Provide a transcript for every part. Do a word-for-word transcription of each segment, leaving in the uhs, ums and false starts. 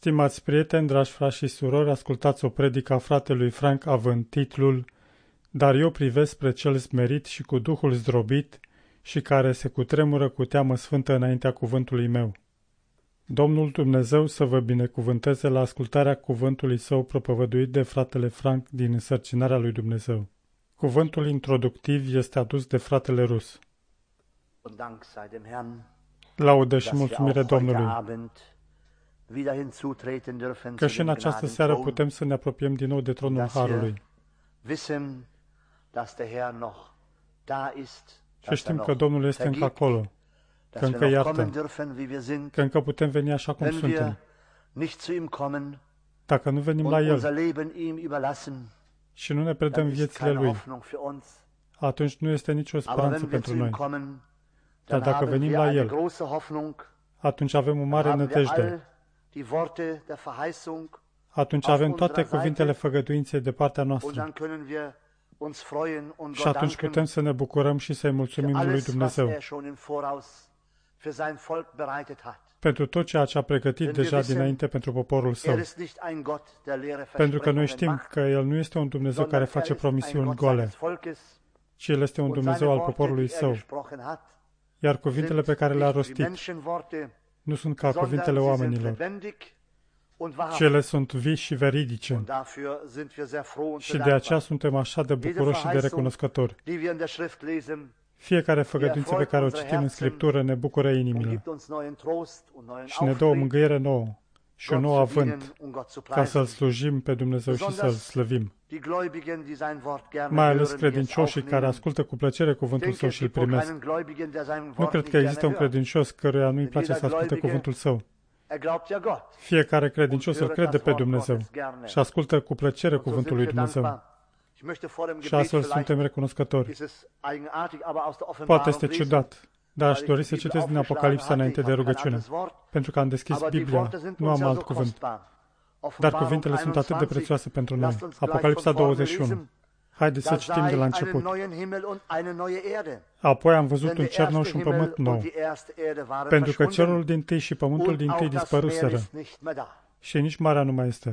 Stimați prieteni, dragi frați și surori, ascultați o predică a fratelui Frank având titlul Dar eu privesc spre cel smerit și cu Duhul zdrobit și care se cutremură cu teamă sfântă înaintea cuvântului meu. Domnul Dumnezeu să vă binecuvânteze la ascultarea cuvântului său propovăduit de fratele Frank din însărcinarea lui Dumnezeu. Cuvântul introductiv este adus de fratele Rus. Laudă și mulțumire Domnului că și în această seară putem să ne apropiem din nou de tronul Harului. Și știm că Domnul este încă acolo, că încă iartă, că încă putem veni așa cum suntem. Dacă nu venim la El și nu ne predăm viețile Lui, atunci nu este nicio speranță pentru noi. Dar dacă venim la El, atunci avem o mare nădejde. Atunci avem toate cuvintele făgăduinței de partea noastră. Și atunci putem să ne bucurăm și să-i mulțumim lui Dumnezeu pentru tot ceea ce a pregătit deja dinainte pentru poporul său. Pentru că noi știm că El nu este un Dumnezeu care face promisiuni goale, ci El este un Dumnezeu al poporului său. Iar cuvintele pe care le-a rostit nu sunt ca cuvintele oamenilor, ci ele sunt vii și veridice. Și de aceea suntem așa de bucuroși și de recunoscători. Fiecare făgăduință pe care o citim în Scriptură ne bucură inimile și ne dă o mângâiere nouă și un nou avânt ca să-L slujim pe Dumnezeu și să-L slăvim. Mai ales credincioșii care ascultă cu plăcere cuvântul Său și îl primesc. Nu cred că există un credincios căruia nu-i place să asculte cuvântul Său. Fiecare credincios îl crede pe Dumnezeu și ascultă cu plăcere cuvântul lui Dumnezeu. Și astfel suntem recunoscători. Poate este ciudat, dar aș dori să citesc din Apocalipsa înainte de rugăciune, pentru că am deschis Biblia, nu am alt cuvânt. Dar cuvintele sunt atât de prețioase pentru noi. Apocalipsa douăzeci și unu. Haideți să citim de la început. Apoi am văzut un cer nou și un pământ nou, pentru că cerul dintâi și pământul dintâi dispăruseră și nici marea nu mai este.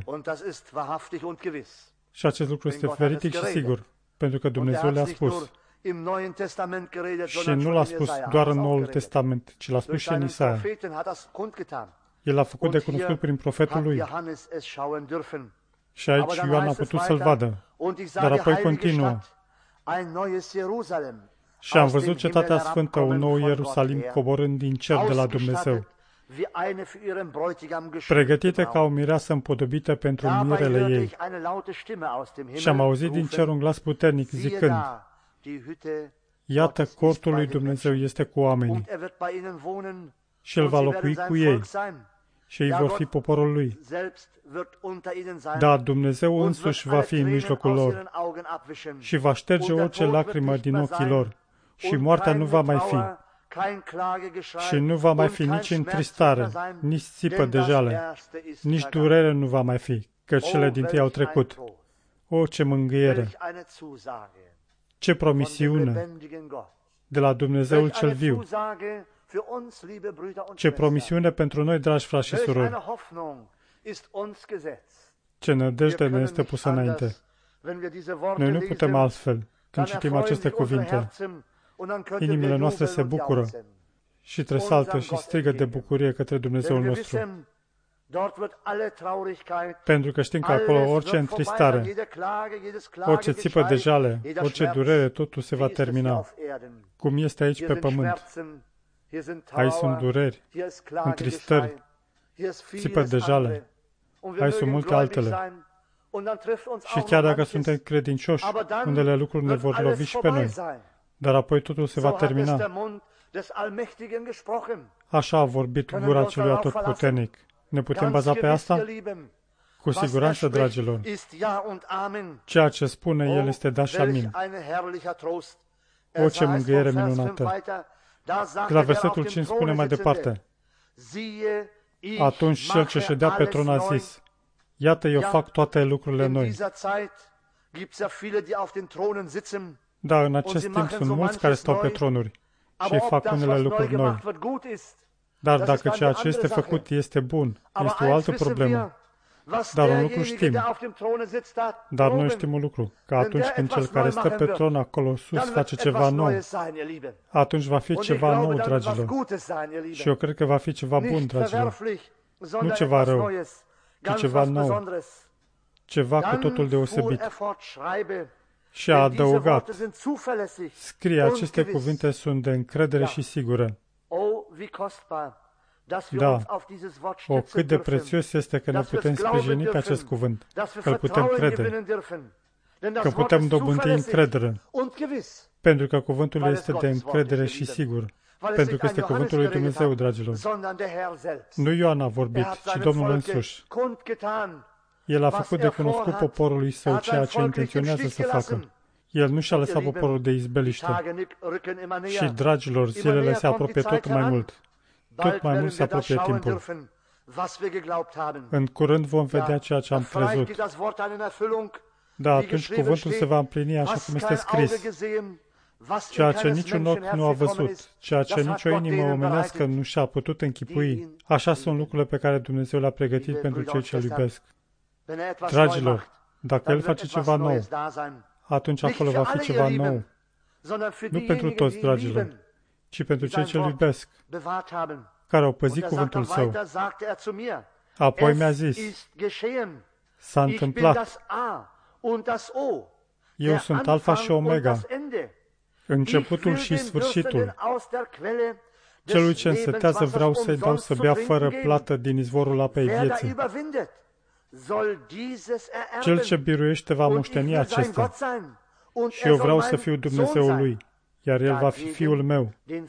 Și acest lucru este veridic și sigur, pentru că Dumnezeu le-a spus. Și nu l-a spus doar în Noul Testament, ci l-a spus și în Isaia. El a făcut de cunoscut prin profetul lui. Și aici Ioan a putut să-l vadă. Dar apoi continuă. Și am văzut cetatea sfântă, un nou Ierusalim, coborând din cer de la Dumnezeu, pregătită ca o mireasă împodobită pentru mirele ei. Și am auzit din cer un glas puternic zicând, iată, cortul lui Dumnezeu este cu oamenii și El va locui cu ei și ei vor fi poporul Lui. Dar Dumnezeu însuși va fi în mijlocul lor și va șterge orice lacrimă din ochii lor și moartea nu va mai fi. Și nu va mai fi nici întristare, nici țipă de jale, nici durere nu va mai fi, că cele dintâi au trecut. O, ce mângâiere! Ce promisiune de la Dumnezeul cel viu! Ce promisiune pentru noi, dragi frați și surori! Ce nădejde ne este pusă înainte! Noi nu putem altfel când citim aceste cuvinte. Inimile noastre se bucură și tresaltă și strigă de bucurie către Dumnezeul nostru. Pentru că știm că acolo orice întristare, orice țipă de jale, orice durere, totul se va termina. Cum este aici pe pământ. Aici sunt dureri, întristări, țipă de jale. Aici sunt multe altele. Și chiar dacă suntem credincioși, unele lucruri ne vor lovi și pe noi. Dar apoi totul se va termina. Așa a vorbit gura celui atotputernic. Ne putem baza pe asta? Cu siguranță, dragilor. Ceea ce spune El este da și amin. O, ce mângâiere minunată! La versetul cinci spune mai departe. Atunci Cel ce ședea pe tron a zis, iată, eu fac toate lucrurile noi. Da, în acest timp sunt mulți care stau pe tronuri și fac unele lucruri noi. Dar dacă ceea ce este făcut este bun, este o altă problemă. Dar un lucru știm. Dar noi știm un lucru, că atunci când cel care stă pe tron acolo sus face ceva nou, atunci va fi ceva nou, dragilor. Și eu cred că va fi ceva bun, dragilor. Nu ceva rău, ci ceva nou. Ceva cu totul deosebit. Și a adăugat, scrie, aceste cuvinte sunt de încredere și sigură. Da, o, cât de prețios este că ne putem sprijini pe acest cuvânt, că îl putem crede, că putem dobândi încredere, pentru că cuvântul este de încredere și sigur, pentru că este cuvântul lui Dumnezeu, dragilor. Nu Ioan a vorbit, ci Domnul însuși. El a făcut de cunoscut poporului său ceea ce intenționează să facă. El nu și-a lăsat poporul de izbeliște. Și, dragilor, zilele se apropie tot mai mult. Tot mai mult se apropie timpul. În curând vom vedea ceea ce am crezut. Da, atunci cuvântul se va împlini așa cum este scris. Ceea ce niciun ochi nu a văzut, ceea ce nicio inimă omenească nu și-a putut închipui, așa sunt lucrurile pe care Dumnezeu le-a pregătit pentru cei ce-L iubesc. Dragilor, dacă El face ceva nou, atunci acolo va fi ceva nou. Nu pentru toți, dragilor, ci pentru cei ce-L iubesc, care au păzit cuvântul Său. Apoi mi-a zis, s-a întâmplat. Eu sunt Alfa și Omega, începutul și sfârșitul. Celui ce însetează vreau să-i dau să bea fără plată din izvorul apei vieții. Cel ce biruiește va moșteni acesta. Și eu vreau să fiu Dumnezeul lui, iar el va fi fiul meu.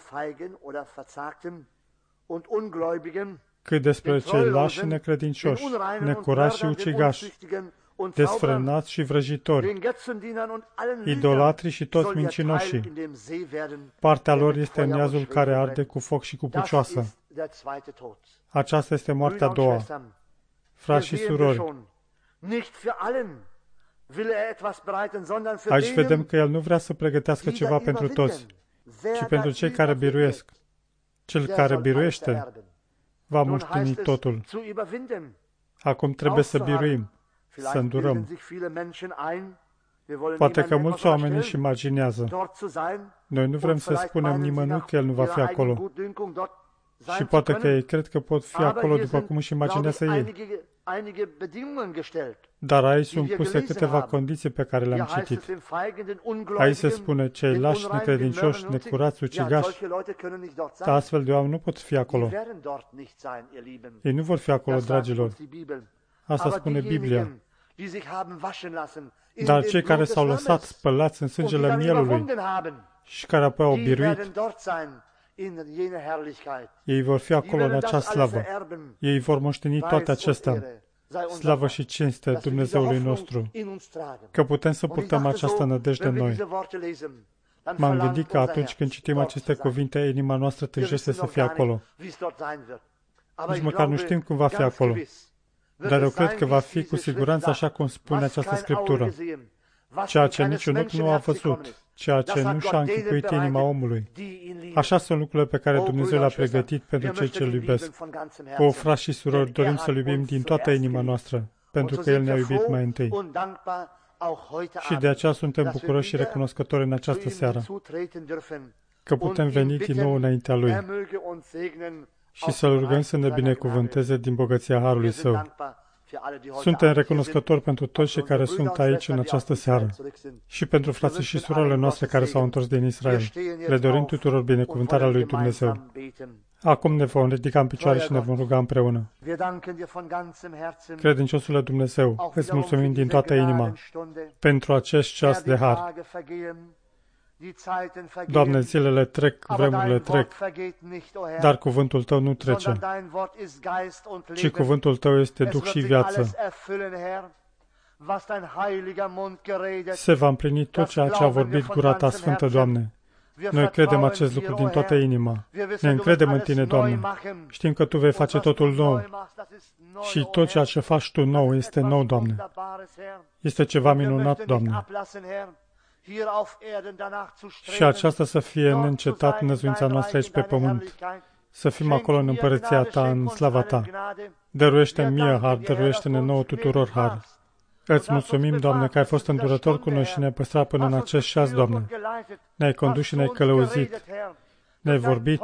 Cât despre cei lași și necredincioși, necurați și ucigași, desfrânați și vrăjitori, idolatri și toți mincinoșii, partea lor este în iazul care arde cu foc și cu pucioasă. Aceasta este moartea a doua. Frați și surori, aici vedem că El nu vrea să pregătească ceva pentru toți, ci pentru cei care biruiesc. Cel care biruiește va moșteni totul. Acum trebuie să biruim, să îndurăm. Poate că mulți oameni își imaginează. Noi nu vrem să spunem nimănui că El nu va fi acolo. Și poate că ei cred că pot fi acolo după cum își imaginează ei. Dar aici sunt puse câteva condiții pe care le-am citit. Aici se spune, cei lași, necredincioși, necurați, ucigași, dar astfel de oameni nu pot fi acolo. Ei nu vor fi acolo, dragilor. Asta spune Biblia. Dar cei care s-au lăsat spălați în sângele mielului și care apoi au biruit, ei vor fi acolo în acea slavă. Ei vor moșteni toate acestea. Slavă și cinste Dumnezeului nostru, că putem să purtăm această nădejde în noi. M-am gândit că atunci când citim aceste cuvinte, inima noastră tânjește să fie acolo. Nici măcar nu știm cum va fi acolo. Dar eu cred că va fi cu siguranță așa cum spune această Scriptură. Ceea ce niciun ochi nu a văzut, ceea ce nu și-a închipuit inima omului. Așa sunt lucrurile pe care Dumnezeu le-a pregătit pentru cei ce-L iubesc. O, frați și surori, dorim să-L iubim din toată inima noastră, pentru că El ne-a iubit mai întâi. Și de aceea suntem bucuroși și recunoscători în această seară, că putem veni din nou înaintea Lui și să-L rugăm să ne binecuvânteze din bogăția Harului Său. Suntem recunoscători pentru toți cei care sunt aici în această seară și pentru frații și surorile noastre care s-au întors din Israel. Le dorim tuturor binecuvântarea lui Dumnezeu. Acum ne vom ridica în picioare și ne vom ruga împreună. Credinciosule Dumnezeu, îți mulțumim din toată inima pentru acest ceas de har. Doamne, zilele trec, vremurile trec, dar cuvântul Tău nu trece, ci cuvântul Tău este Duh și viață. Se va împlini tot ceea ce a vorbit gura Ta sfântă, Doamne. Noi credem acest lucru din toată inima. Ne încredem în Tine, Doamne. Știm că Tu vei face totul nou. Și tot ceea ce faci Tu nou este nou, Doamne. Este ceva minunat, Doamne. Și aceasta să fie neîncetat năzuința noastră aici pe pământ. să fim acolo în împărăția ta, în slava ta. Dăruiește-mi mie har, dăruiește-ne nouă tuturor har. Îți mulțumim, Doamne, că ai fost îndurător cu noi și ne-ai păstrat până în acest ceas, Doamne. Ne-ai condus și ne-ai călăuzit. Ne-ai vorbit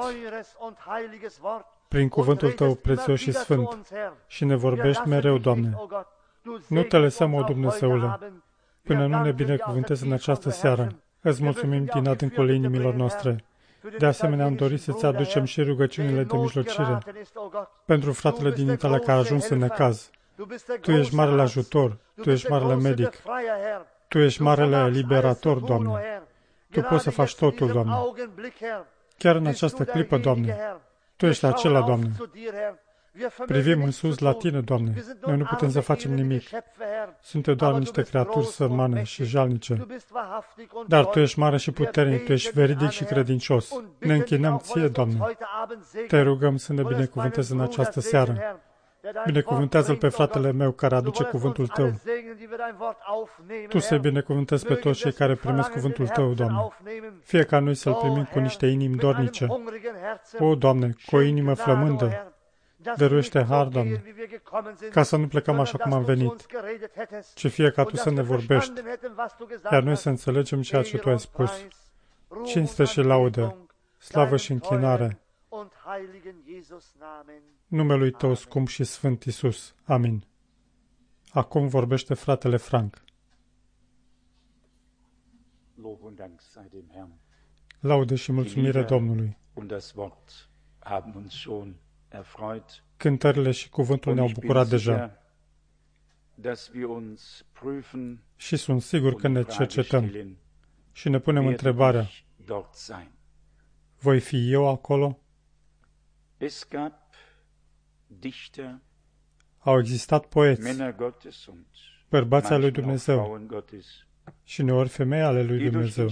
prin cuvântul Tău prețios și sfânt și ne vorbești mereu, Doamne. Nu te lăsăm, o Dumnezeule, până nu ne binecuvântezi în această seară. Îți mulțumim din adâncul inimilor noastre. De asemenea, am dorit să-ți aducem și rugăciunile de mijlocire pentru fratele din Italia care a ajuns în necaz. Tu ești marele ajutor, Tu ești marele medic, Tu ești marele eliberator, Doamne. Tu poți să faci totul, Doamne. Chiar în această clipă, Doamne, Tu ești acela, Doamne. Privim în sus la Tine, Doamne. Noi nu putem să facem nimic. Suntem doar niște creaturi sărmane și jalnice. Dar Tu ești mare și puternic, Tu ești veridic și credincios. Ne închinăm Ție, Doamne. Te rugăm să ne binecuvântezi în această seară. Binecuvântează-l pe fratele meu care aduce cuvântul Tău. Tu să-i binecuvântezi pe toți cei care primesc cuvântul Tău, Doamne. Fie ca noi să-l primim cu niște inimi dornice. O, Doamne, cu o inimă flămândă. Dăruiește har, Doamne, ca să nu plecăm așa cum am venit, ci fie ca Tu să ne vorbești, iar noi să înțelegem ceea ce Tu ai spus. Cinste și laudă, slavă și închinare numelui Tău scump și sfânt Iisus. Amin. Acum vorbește fratele Frank. Laude și mulțumire Domnului. Cântările și cuvântul ne-au bucurat deja. Și sunt sigur că ne cercetăm și ne punem întrebarea: voi fi eu acolo? Au existat poeți, bărbați al lui Dumnezeu și uneori femei ale lui Dumnezeu,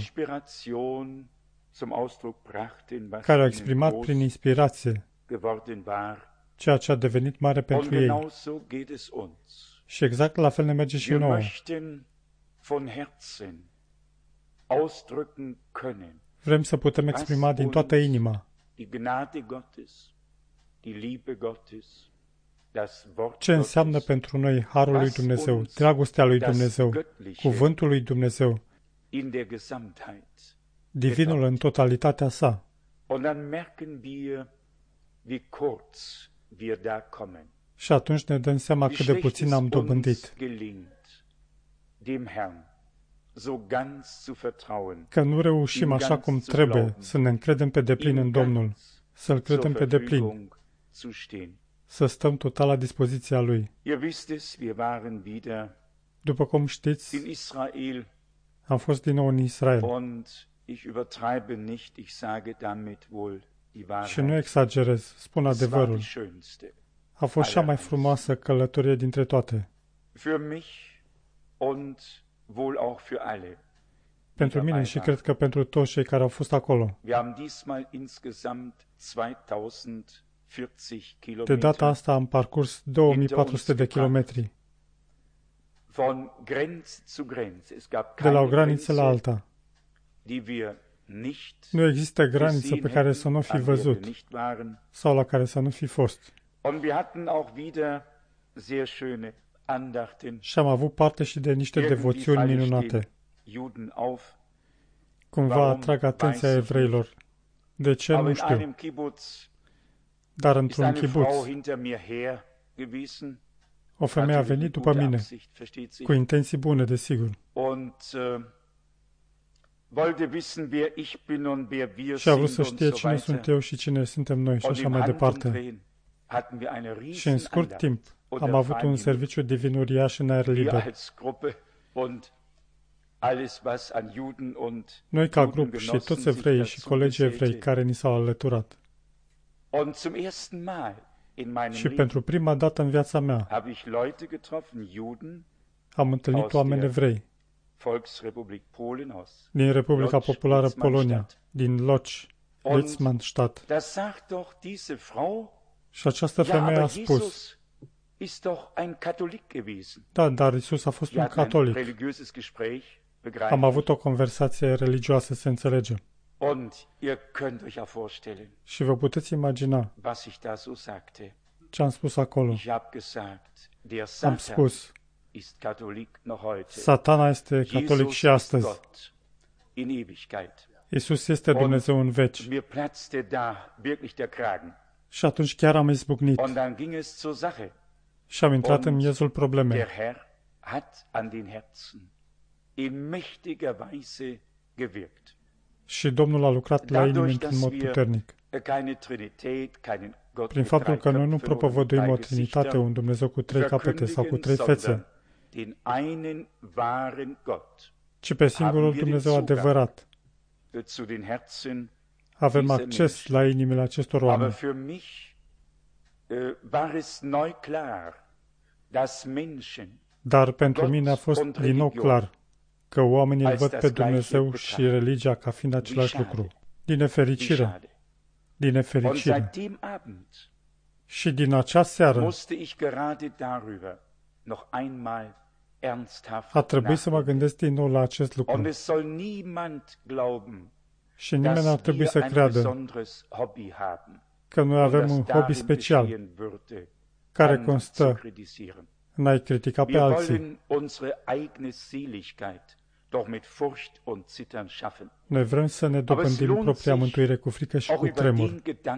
care au exprimat prin inspirație ceea ce a devenit mare pentru ei. Și exact la fel ne merge și nouă. Vrem să putem exprima din toată inima ce înseamnă pentru noi harul lui Dumnezeu, dragostea lui Dumnezeu, cuvântul lui Dumnezeu, divinul în totalitatea sa. Și atunci ne dăm seama cât de puțin am dobândit, că nu reușim așa cum trebuie să ne încredem pe deplin în Domnul, să-L credem pe deplin, să stăm total la dispoziția Lui. După cum știți, am fost din nou în Israel. Și nu exagerez, spun adevărul. A fost cea mai frumoasă călătorie dintre toate. Pentru mine și cred că pentru toți cei care au fost acolo. De data asta am parcurs două mii patru sute de kilometri. De la o graniță la alta. Nu există graniță pe care să nu fi văzut sau la care să nu fi fost. Și am avut parte și de niște devoțiuni minunate. Cumva atrag atenția evreilor. De ce, nu știu. Dar într-un kibuț, o femeie a venit după mine, cu intenții bune, desigur. Și a vrut să știe cine sunt eu și cine suntem noi și așa mai departe. Și în scurt timp am avut un serviciu divin uriaș în aer liber. Noi ca grup și toți evreii și colegii evrei care ni s-au alăturat. Și pentru prima dată în viața mea am întâlnit oameni evrei din Republica Populară Polonia, din Lodz, Litzmannstadt. Și această femeie a spus: da, dar Iisus a fost un catolic. Am avut o conversație religioasă, se înțelege. Și vă puteți imagina ce am spus acolo. Am spus, Satana este catolic și astăzi. Iisus este Dumnezeu în veci. Și atunci chiar am izbucnit și am intrat în miezul problemei. Și Domnul a lucrat la inimi într-un mod puternic. Prin faptul că noi nu propovăduim o trinitate, un Dumnezeu cu trei capete sau cu trei fețe, ci pe singurul Dumnezeu adevărat. Avem acces la inimile acestor oameni. Dar pentru mine a fost din nou clar că oamenii îl văd pe Dumnezeu și religia ca fiind același lucru. Din nefericire, din nefericire. Și din acea seară a trebuit să mă gândesc din nou la acest lucru. Și nimeni ar trebui să creadă că noi avem un hobby special care constă în a-i critica pe alții. Noi vrem să ne dobândim propria mântuire cu frică și cu tremur.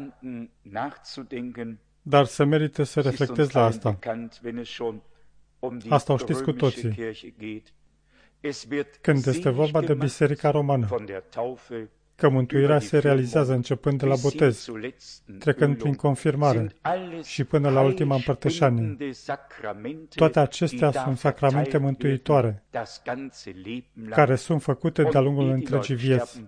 Dar se merită să reflectezi la asta. Asta o știți cu toții. Când este vorba de Biserica Romană, că mântuirea se realizează începând de la botez, trecând prin confirmare și până la ultima împărtășanie. Toate acestea sunt sacramente mântuitoare, care sunt făcute de-a lungul întregii vieți,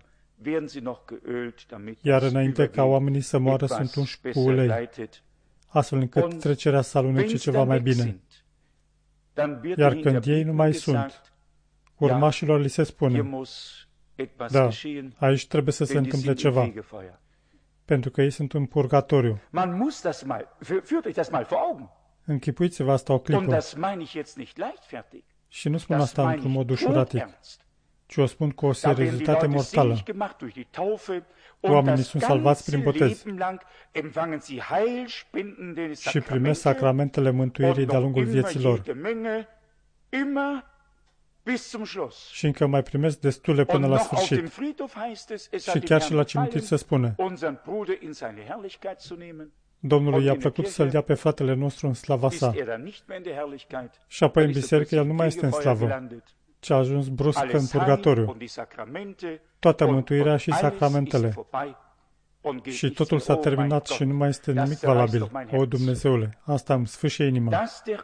iar înainte ca oamenii să moară sunt unși cu ulei, astfel încât trecerea să alunece ceva mai bine. Iar când ei nu mai sunt, urmașilor li se spune, da, aici trebuie să se întâmple ceva, pentru că ei sunt în purgatoriu. Închipuiți-vă asta o clipă. Și nu spun asta într-un mod ușuratic, ci o spun cu o seriozitate mortală. Oamenii sunt salvați prin botez și primesc sacramentele mântuirii de-a lungul vieților. Și încă mai primesc destule până la sfârșit. Și chiar și la cimitir se spune, Domnului i-a plăcut să-l dea pe fratele nostru în slava sa. Și apoi în biserică el nu mai este în slavă, ci a ajuns brusc în purgatoriu. Toată mântuirea și sacramentele. Și totul s-a terminat și nu mai este nimic valabil. O, Dumnezeule, asta îmi sfâșie inima.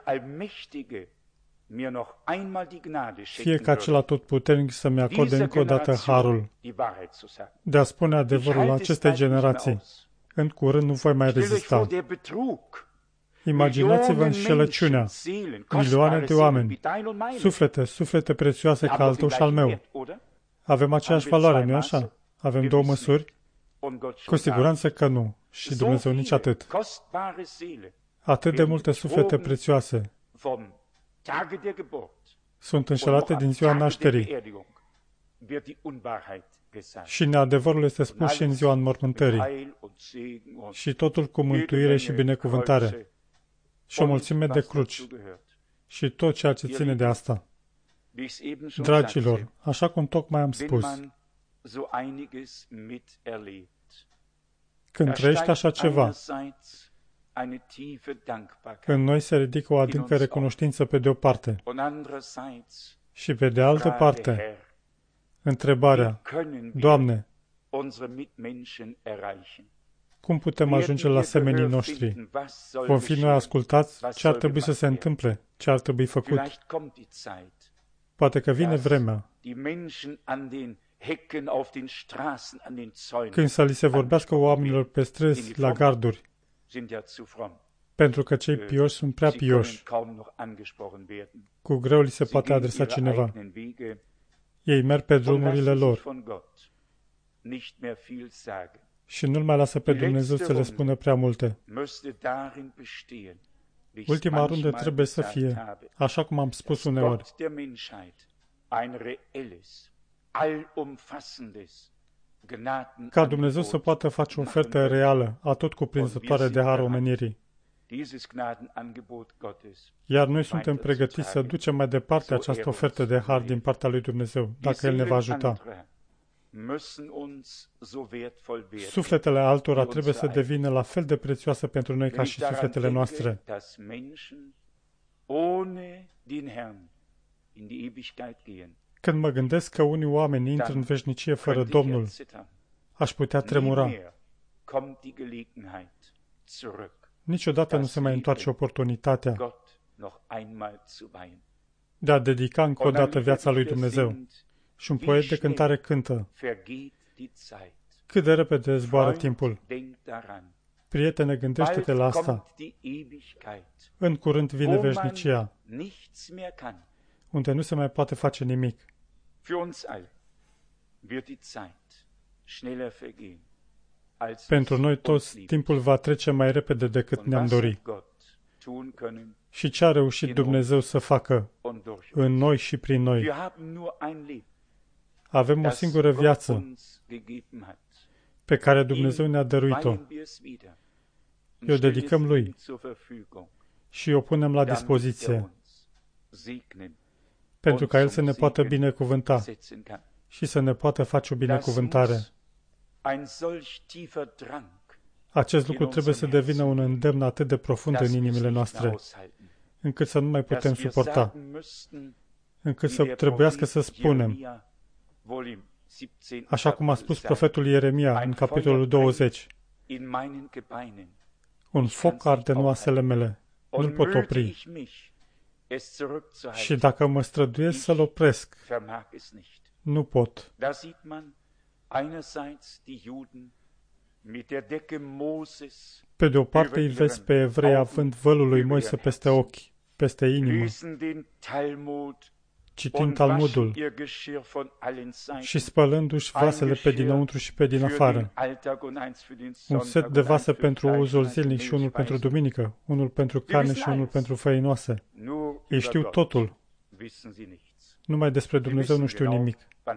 Fie ca acela atotputernic să-mi acorde încă o dată harul de a spune adevărul acestei generații. În curând nu voi mai rezista. Imaginați-vă înșelăciunea, milioane de oameni, suflete, suflete prețioase ca al tău și al meu. Avem aceeași valoare, nu-i așa? Avem două măsuri? Cu siguranță că nu. Și Dumnezeu nici atât. Atât de multe suflete prețioase sunt înșelate din ziua nașterii. Și neadevărul este spus și în ziua înmormântării. Și totul cu mântuire și binecuvântare. Și o mulțime de cruci. Și tot ceea ce ține de asta. Dragilor, așa cum tocmai am spus, când trăiești așa ceva, în noi se ridică o adâncă recunoștință pe de o parte și pe de altă parte, întrebarea, Doamne, cum putem ajunge la semenii noștri? Vom fi noi ascultați? Ce ar trebui să se întâmple? Ce ar trebui făcut? Poate că vine vremea când să li se vorbească oamenilor pe străzi, la garduri, pentru că cei pioși sunt prea pioși. Cu greu li se poate adresa cineva. Ei merg pe drumurile lor și nu-L mai lasă pe Dumnezeu să le spună prea multe. Ultima rundă trebuie să fie, așa cum am spus uneori, ca Dumnezeu să poată face o ofertă reală, atot cuprinzătoare de har omenirii. Iar noi suntem pregătiți să ducem mai departe această ofertă de har din partea lui Dumnezeu, dacă El ne va ajuta. Sufletele altora trebuie să devină la fel de prețioase pentru noi ca și sufletele noastre. Când mă gândesc că unii oameni intră în veșnicie fără Domnul, aș putea tremura. Niciodată nu se mai întoarce oportunitatea de a dedica încă o dată viața lui Dumnezeu. Și un poet de cântare cântă: cât de repede zboară timpul. Prietene, gândește-te la asta. În curând vine veșnicia, unde nu se mai poate face nimic. Pentru noi toți, timpul va trece mai repede decât ne-am dorit. Și ce a reușit Dumnezeu să facă în noi și prin noi? Avem o singură viață pe care Dumnezeu ne-a dăruit-o. O dedicăm Lui și o punem la dispoziție pentru ca El să ne poată binecuvânta și să ne poată face o binecuvântare. Acest lucru trebuie să devină un îndemn atât de profund în inimile noastre, încât să nu mai putem suporta, încât să trebuiască să spunem, așa cum a spus profetul Ieremia în capitolul douăzeci, un foc arde în oasele mele, nu-l pot opri. Și dacă mă străduiesc să-l opresc, nu pot. Pe de o parte îi vezi pe evrei având vălul lui Moise peste ochi, peste inimă, citind Talmudul și spălându-și vasele pe dinăuntru și pe din afară. Un set de vase pentru uzul zilnic și unul pentru duminică, unul pentru carne și unul pentru făinoase. Ei știu totul. Numai despre Dumnezeu nu știu nimic.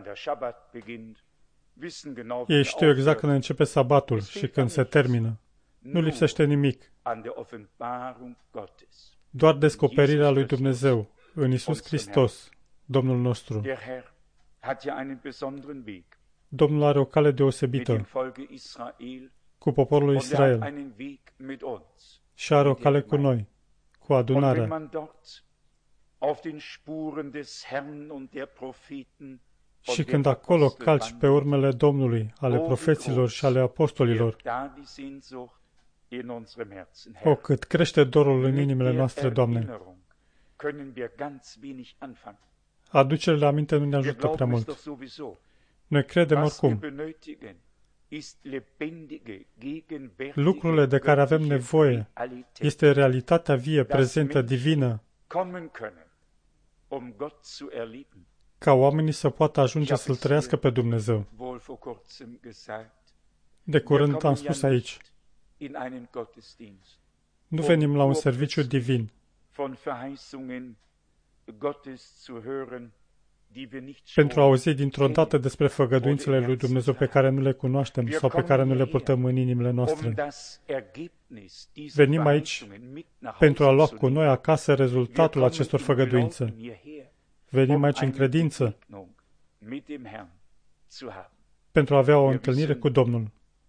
Ei știu exact când începe sabatul și când se termină. Nu lipsește nimic. Doar descoperirea lui Dumnezeu în Iisus Hristos, Domnul nostru. Domnul are o cale deosebită cu poporul Israel și are o cale cu noi, cu adunarea. Și când acolo calci pe urmele Domnului, ale profeților și ale apostolilor, o, cât crește dorul în inimile noastre, Doamne! Aducerile aminte nu ne ajută prea mult. Noi credem oricum. Lucrurile de care avem nevoie este realitatea vie, prezentă, divină, ca oamenii să poată ajunge să-L trăiască pe Dumnezeu. De curând am spus aici, nu venim la un serviciu divin pentru a auzi dintr-o dată despre făgăduințele lui Dumnezeu pe care nu le cunoaștem sau pe care nu le purtăm în inimile noastre. Venim aici pentru a lua cu noi acasă rezultatul acestor făgăduințe. Venim aici în credință pentru a avea o întâlnire cu Domnul.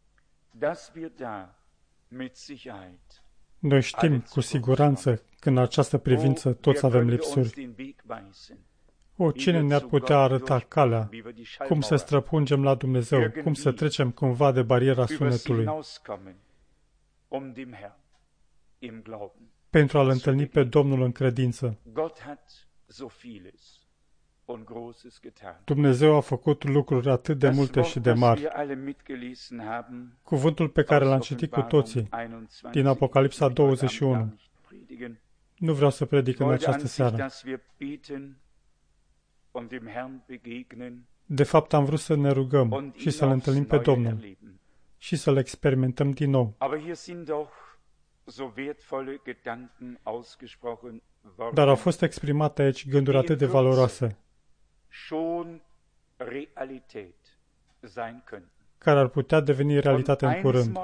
Noi știm cu siguranță că în această privință toți avem lipsuri. O, cine ne-ar putea arăta calea, cum să străpungem la Dumnezeu, cum să trecem cumva de bariera sunetului, pentru a-L întâlni pe Domnul în credință. Dumnezeu a făcut lucruri atât de multe și de mari. Cuvântul pe care l-am citit cu toții, din Apocalipsa douăzeci și unu, nu vreau să predic în această seară. De fapt, am vrut să ne rugăm și să-L întâlnim pe Domnul și să-L experimentăm din nou. Dar au fost exprimate aici gânduri atât de valoroase, care ar putea deveni realitate în curând.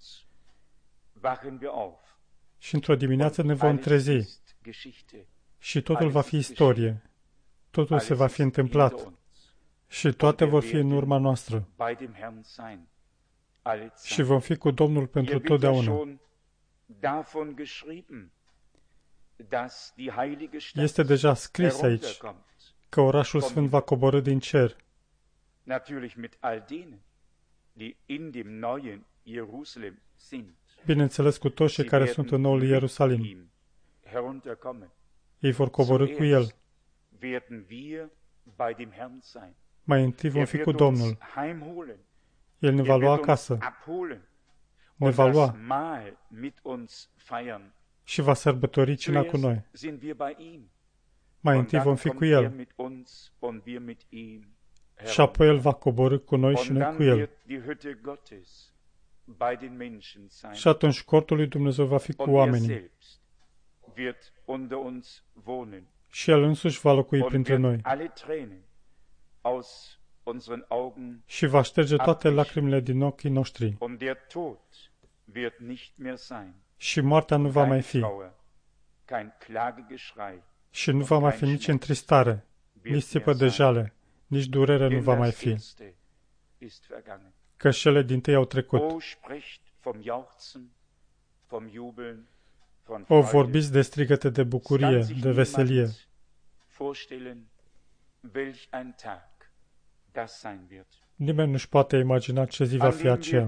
Și într-o dimineață ne vom trezi și totul va fi istorie. Totul se va fi întâmplat și toate vor fi în urma noastră. Și vom fi cu Domnul pentru totdeauna. Este deja scris aici că orașul sfânt va coborî din cer. Bineînțeles cu toți cei care sunt în noul Ierusalim. Ei vor coborî cu el. Mai întâi vom fi cu Domnul. El ne va lua acasă. Ne va lua și va sărbători cina cu noi. Mai întâi vom fi cu El. Și apoi El va coborî cu noi și noi cu El. Și atunci cortul lui Dumnezeu va fi cu oamenii. Și El însuși va locui printre noi. Și va șterge toate lacrimile din ochii noștri. Și moartea nu va mai fi. Și nu va mai fi nici întristare, nici țipă de jale, nici durere nu va mai fi. Că cele dintâi au trecut. O, vorbiți de strigăte de bucurie, de veselie. Nimeni nu-și poate imagina ce zi va fi aceea.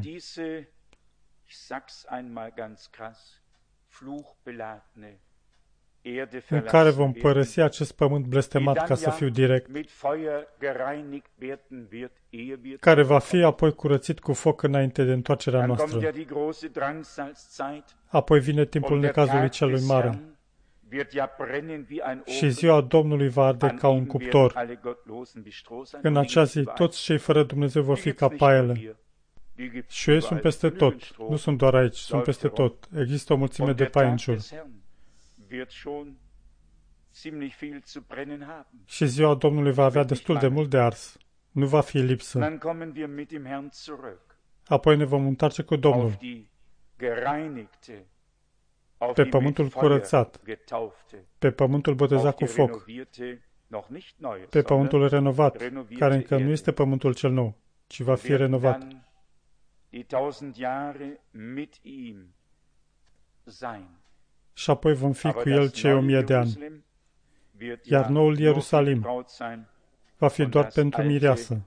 În care vom părăsi acest pământ blestemat, ca să fiu direct, care va fi apoi curățit cu foc înainte de întoarcerea noastră. Apoi vine timpul necazului celui mare. Și ziua Domnului va arde ca un cuptor. În acea zi, toți cei fără Dumnezeu vor fi ca paiele. Și ei sunt peste tot. Nu sunt doar aici, sunt peste tot. Există o mulțime de pai în jur. Și ziua Domnului va avea destul de mult de ars. Nu va fi lipsă. Apoi ne vom întoarce cu Domnul pe pământul curățat, pe pământul botezat cu foc, pe pământul renovat, care încă nu este pământul cel nou, ci va fi renovat. Și apoi vom fi cu el cei o mie de ani. Iar noul Ierusalim va fi doar pentru mireasă,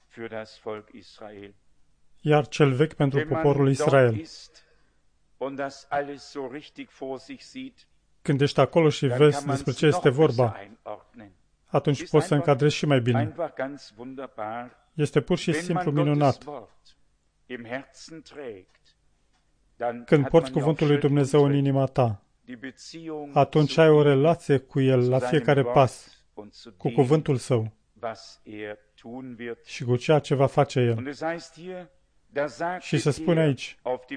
iar cel vechi pentru poporul Israel. Când ești acolo și vezi despre ce este vorba, atunci poți să încadrezi și mai bine. Este pur și simplu minunat. Când porți cuvântul lui Dumnezeu în inima ta, atunci ai o relație cu El la fiecare pas, cu cuvântul Său și cu ceea ce va face El. Și se spune aici,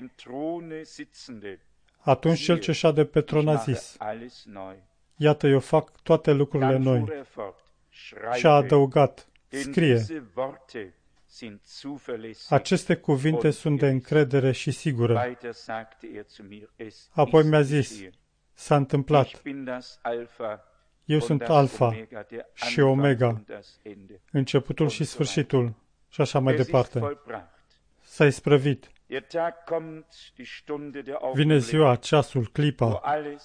atunci Cel ce șade pe tron a zis, iată, eu fac toate lucrurile noi. Și a adăugat, scrie, aceste cuvinte sunt de încredere și sigură. Apoi mi-a zis, s-a întâmplat. Eu sunt Alfa și Omega, începutul și sfârșitul, și așa mai departe. S-a isprăvit. Vine ziua, ceasul, clipa,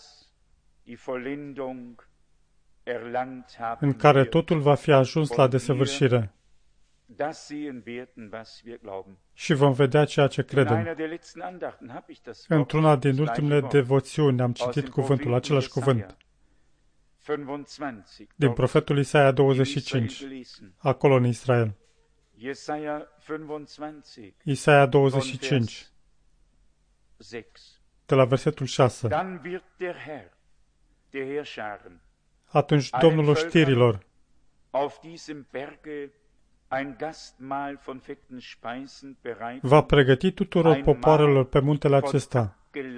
în care totul va fi ajuns la desăvârșire. Și vom vedea ceea ce credem. Într-una din ultimele devoțiuni am citit cuvântul, același cuvânt, din profetul Isaia douăzeci și cinci, acolo în Israel. Isaia douăzeci și cinci, de la versetul șase. Atunci Domnul oștirilor va pregăti tuturor popoarelor pe muntele acesta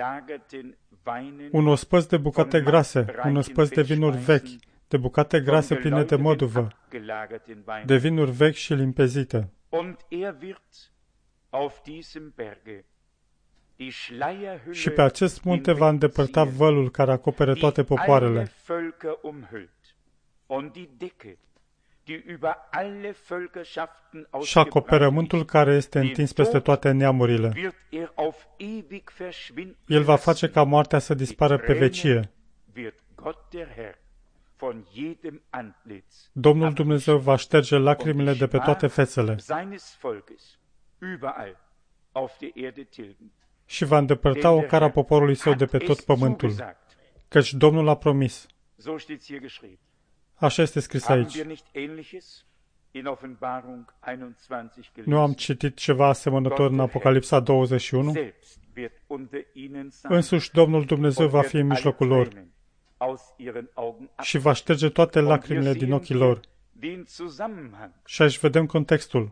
un ospăț de bucate grase, un ospăț de vinuri vechi, de bucate grase pline de măduvă, de vinuri vechi și limpezite. Și pe acest munte va îndepărta vălul care acopere toate popoarele. Și acoperământul care este întins peste toate neamurile. El va face ca moartea să dispară pe vecie. Domnul Dumnezeu va șterge lacrimile de pe toate fețele și va îndepărta ocara poporului său de pe tot pământul, căci Domnul a promis. Așa este scris aici. Nu am citit ceva asemănător în Apocalipsa douăzeci și unu? Însuși Domnul Dumnezeu va fi în mijlocul lor și va șterge toate lacrimile din ochii lor. Și aici vedem contextul.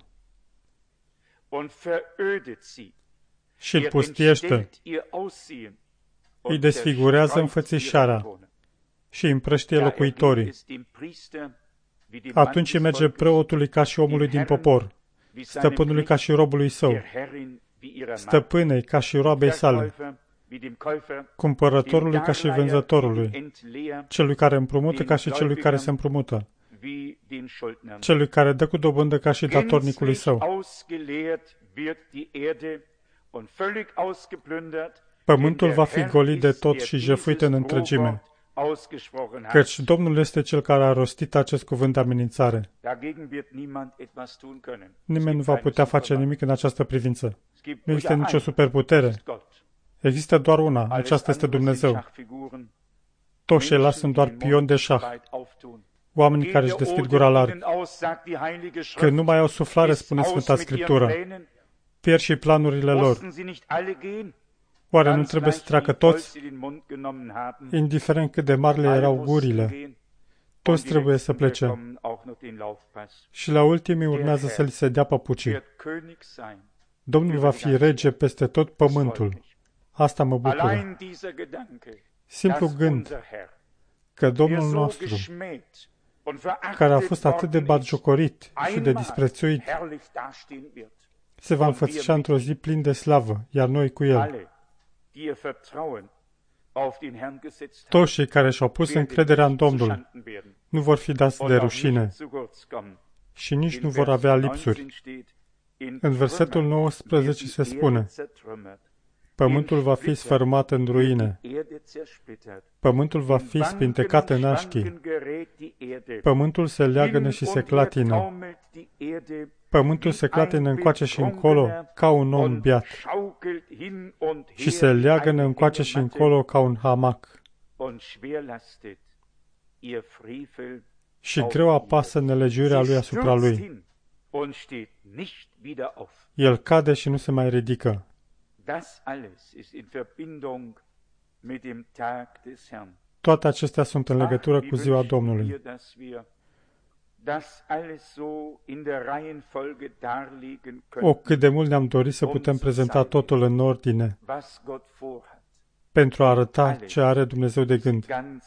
Și îl pustiește, îi desfigurează înfățișarea și îi împrăștie locuitorii. Atunci îi merge preotului ca și omului din popor, stăpânului ca și robului său, stăpânei ca și roabei sale, cumpărătorului ca și vânzătorului, celui care împrumută ca și celui care se împrumută, celui care dă cu dobândă ca și datornicului său. Pământul va fi golit de tot și jefuit în întregime, căci Domnul este Cel care a rostit acest cuvânt de amenințare. Nimeni nu va putea face nimic în această privință. Nu există nicio superputere. Există doar una. Aceasta este Dumnezeu. Toți ceilalți sunt doar pioni de șah. Oamenii care își deschid gura larg. Când nu mai au suflare, spune Sfânta Scriptură, pierd și planurile lor. Oare nu trebuie să treacă toți? Indiferent cât de mari le erau gurile, toți trebuie să plece. Și la ultimii urmează să li se dea păpucii. Domnul va fi rege peste tot pământul. Asta mă bucură. Simplu gând că Domnul nostru, care a fost atât de batjocorit și de disprețuit, se va înfățișa într-o zi plin de slavă, iar noi cu El. Toți cei care și-au pus încrederea în Domnul nu vor fi dați de rușine și nici nu vor avea lipsuri. În versetul nouăsprezece se spune: Pământul va fi sfărâmat în ruine. Pământul va fi spintecat în așchii. Pământul se leagănă și se clatină. Pământul se clatină încoace și încolo ca un om beat și se leagănă încoace și încolo ca un hamac. Și greu apasă nelegiuirea lui asupra lui. El cade și nu se mai ridică. Toate acestea sunt în legătură cu ziua Domnului. O, cât de mult ne-am dorit să putem prezenta totul în ordine pentru a arăta ce are Dumnezeu de gând.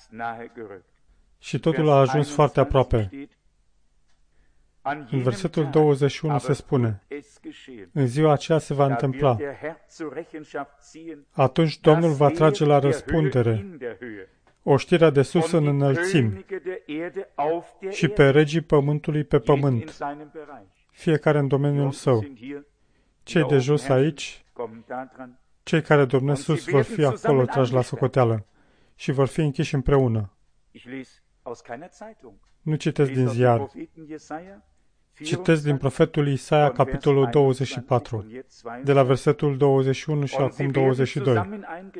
Și totul a ajuns foarte aproape. În versetul douăzeci și unu se spune: în ziua aceea se va întâmpla. Atunci Domnul va trage la răspundere oștirea de sus în înălțimi și pe regii pământului pe pământ, fiecare în domeniul său. Cei de jos aici, cei care domnesc sus vor fi acolo trași la socoteală și vor fi închiși împreună. Nu citesc din ziar. Citesc din profetul Isaia, capitolul douăzeci și patru, de la versetul douăzeci și unu și acum douăzeci și doi.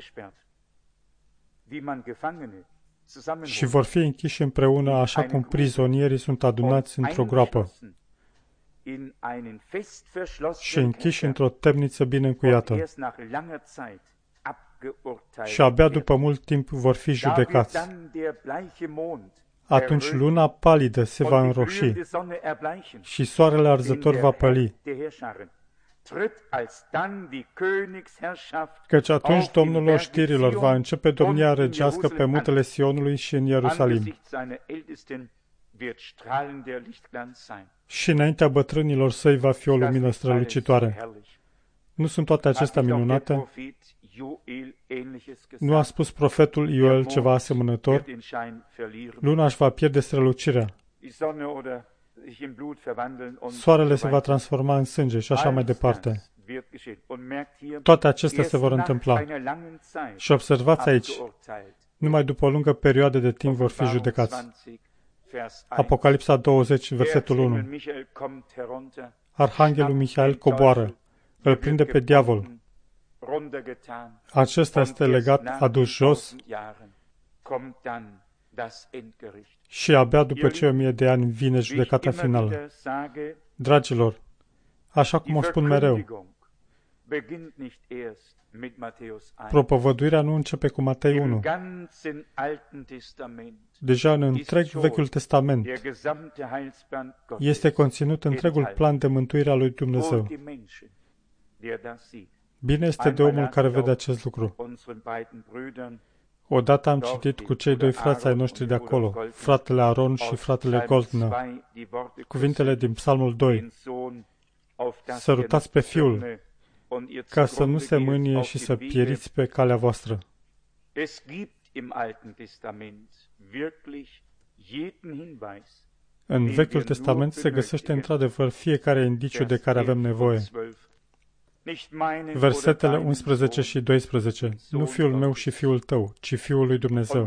Și vor fi închiși împreună așa cum prizonierii sunt adunați într-o groapă și închiși într-o temniță bine încuiată. Și abia după mult timp vor fi judecați. Atunci luna palidă se va înroși și soarele arzător va păli. Căci atunci Domnul oștirilor va începe domnia regească pe muntele Sionului și în Ierusalim. Și înaintea bătrânilor săi va fi o lumină strălucitoare. Nu sunt toate acestea minunate? Nu a spus profetul Ioel ceva asemănător? Luna își va pierde strălucirea. Soarele se va transforma în sânge și așa mai departe. Toate acestea se vor întâmpla. Și observați aici, numai după o lungă perioadă de timp vor fi judecați. Apocalipsa douăzeci, versetul unu. Arhanghelul Mihael coboară, îl prinde pe diavol. Acesta este legat, adus jos și abia după ce o mie de ani vine judecata finală. Dragilor, așa cum o spun mereu, propovăduirea nu începe cu Matei unu. Deja în întreg Vechiul Testament este conținut întregul plan de mântuire a lui Dumnezeu. Bine este de omul care vede acest lucru. Odată am citit cu cei doi frați ai noștri de acolo, fratele Aron și fratele Goldner, cuvintele din Psalmul doi. Sărutați pe Fiul, ca să nu se mânie și să pieriți pe calea voastră. În Vechiul Testament se găsește într-adevăr fiecare indiciu de care avem nevoie. Versetele unsprezece și doisprezece. Nu fiul meu și fiul tău, ci fiul lui Dumnezeu.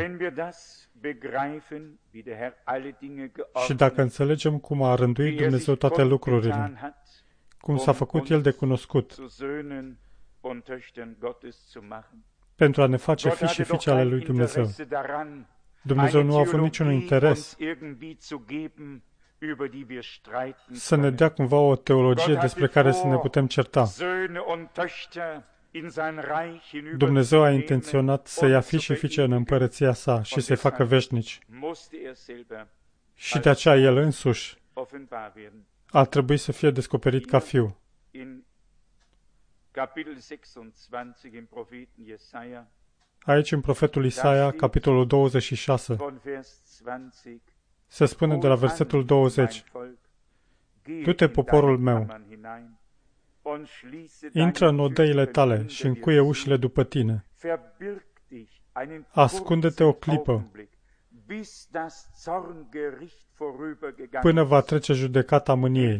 Și dacă înțelegem cum a rânduit Dumnezeu toate lucrurile, cum s-a făcut El de cunoscut, pentru a ne face fi și fiice ale lui Dumnezeu. Dumnezeu nu a avut niciun interes să ne dea cumva o teologie despre care să ne putem certa. Dumnezeu a intenționat să ia fi și fiice în împărăția sa și să-i facă veșnici. Și de aceea El însuși a trebuit să fie descoperit ca fiu. Aici, în profetul Isaia, capitolul douăzeci și șase, se spune de la versetul douăzeci, Du-te, poporul meu, intră în odăile tale și încuie ușile după tine. Ascunde-te o clipă, până va trece judecata mâniei.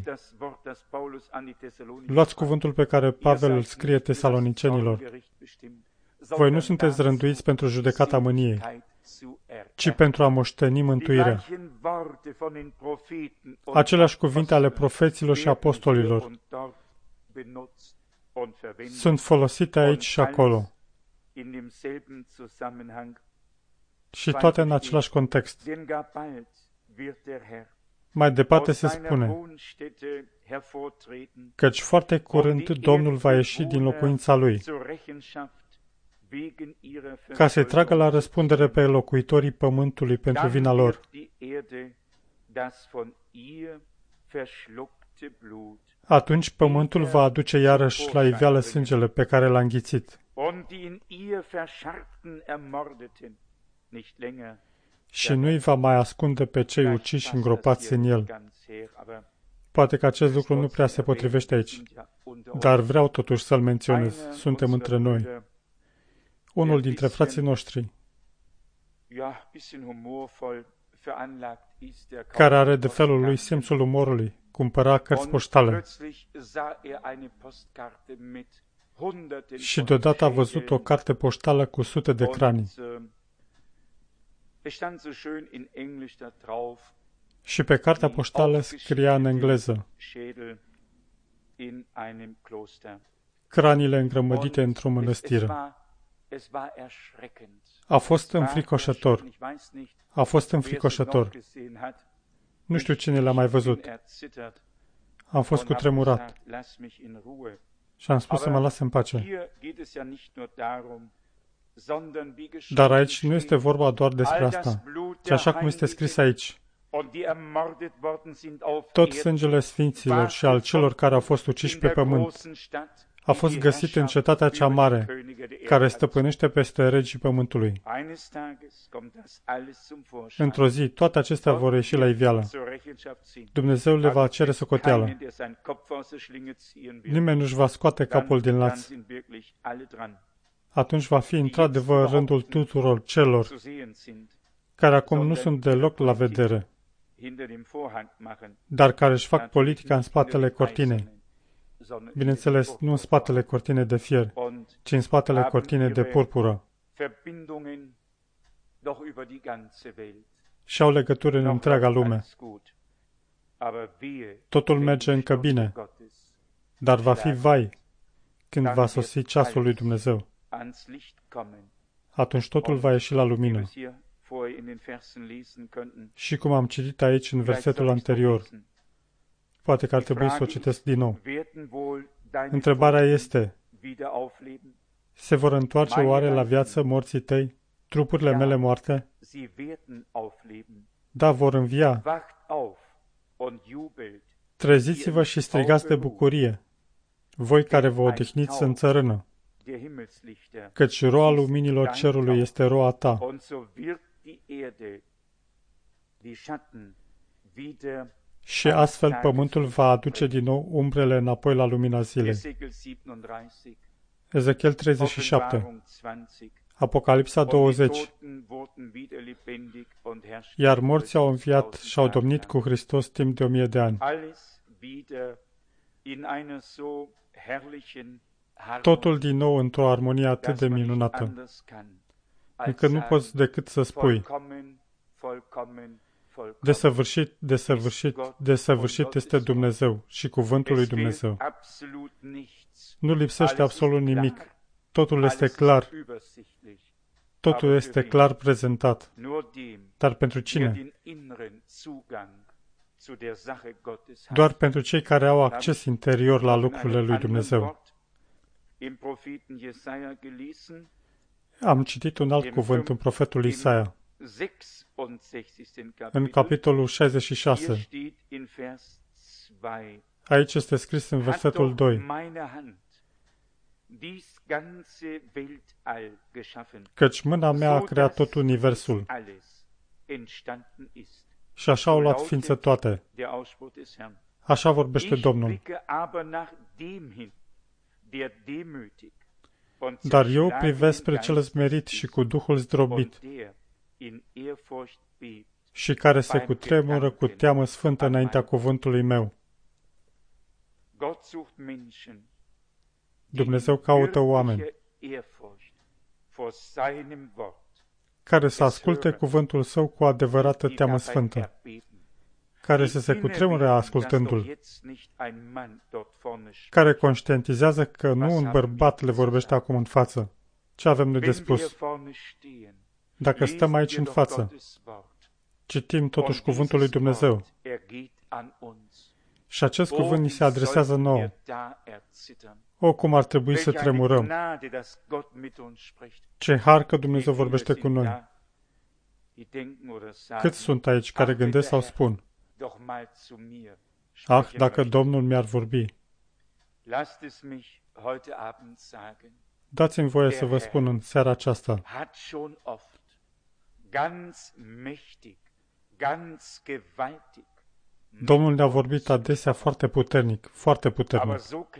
Luați cuvântul pe care Pavel îl scrie tesalonicenilor. Voi nu sunteți rânduiți pentru judecata mâniei, ci pentru a moșteni mântuirea. Aceleași cuvinte ale profeților și apostolilor sunt folosite aici și acolo. Și toate în același context. Mai departe se spune, căci foarte curând Domnul va ieși din locuința Lui, ca să-i tragă la răspundere pe locuitorii pământului pentru vina lor. Atunci pământul va aduce iarăși la iveală sângele pe care l-a înghițit. Și nu-i va mai ascunde pe cei uciși îngropați în el. Poate că acest lucru nu prea se potrivește aici, dar vreau totuși să-l menționez. Suntem între noi. Unul dintre frații noștri, care are de felul lui simțul umorului, cumpăra cărți poștale. Și deodată a văzut o carte poștală cu sute de cranii. Și pe cartea poștală scria în engleză, craniile îngrămădite într-o mănăstire. A fost înfricoșător. A fost înfricoșător. Nu știu cine l-a mai văzut. Am fost cutremurat. Și am spus să mă lase în pace. Dar aici nu este vorba doar despre asta, ci așa cum este scris aici. Tot sângele sfinților și al celor care au fost uciși pe pământ a fost găsit în cetatea cea mare, care stăpânește peste regii pământului. Într-o zi, toate acestea vor ieși la iveală. Dumnezeu le va cere socoteală. Nimeni nu-și va scoate capul din laț. Atunci va fi într-adevăr rândul tuturor celor care acum nu sunt deloc la vedere, dar care își fac politica în spatele cortinei. Bineînțeles, nu în spatele cortinei de fier, ci în spatele cortinei de purpură. Și au legături în întreaga lume. Totul merge încă bine, dar va fi vai când va sosi ceasul lui Dumnezeu. Atunci totul va ieși la lumină. Și cum am citit aici în versetul anterior, poate că ar trebui să o citesc din nou. Întrebarea este, se vor întoarce oare la viață morții tăi, trupurile mele moarte? Da, vor învia. Treziți-vă și strigați de bucurie, voi care vă odihniți în țărână, căci roa luminilor cerului este roa ta. Și astfel pământul va aduce din nou umbrele înapoi la lumina zilei. Ezechiel treizeci și șapte, Apocalipsa douăzeci. Iar morții au înviat și au domnit cu Hristos timp de o mie de ani. Totul din nou într-o armonie atât de minunată, încât nu poți decât să spui, desăvârșit, desăvârșit, desăvârșit este Dumnezeu și cuvântul lui Dumnezeu. Nu lipsește absolut nimic. Totul este clar. Totul este clar prezentat. Dar pentru cine? Doar pentru cei care au acces interior la lucrurile lui Dumnezeu. Am citit un alt cuvânt în profetul Isaia, în capitolul șaizeci și șase. Aici este scris în versetul doi. Căci mâna mea a creat tot universul și așa au luat ființă toate. Așa vorbește Domnul. Dar eu privesc spre cel smerit și cu Duhul zdrobit și care se cutremură cu teamă sfântă înaintea cuvântului meu. Dumnezeu caută oameni care să asculte cuvântul Său cu adevărată teamă sfântă, care să se cutremure ascultându-l, care conștientizează că nu un bărbat le vorbește acum în față. Ce avem noi de spus? Dacă stăm aici în față, citim totuși cuvântul lui Dumnezeu și acest cuvânt ni se adresează nouă. O, cum ar trebui să tremurăm! Ce har că Dumnezeu vorbește cu noi! Câți sunt aici care gândesc sau spun, ah, dacă Domnul mi-ar vorbi! Dați-mi voie să vă spun în seara aceasta, Domnul ne-a vorbit adesea foarte puternic, foarte puternic,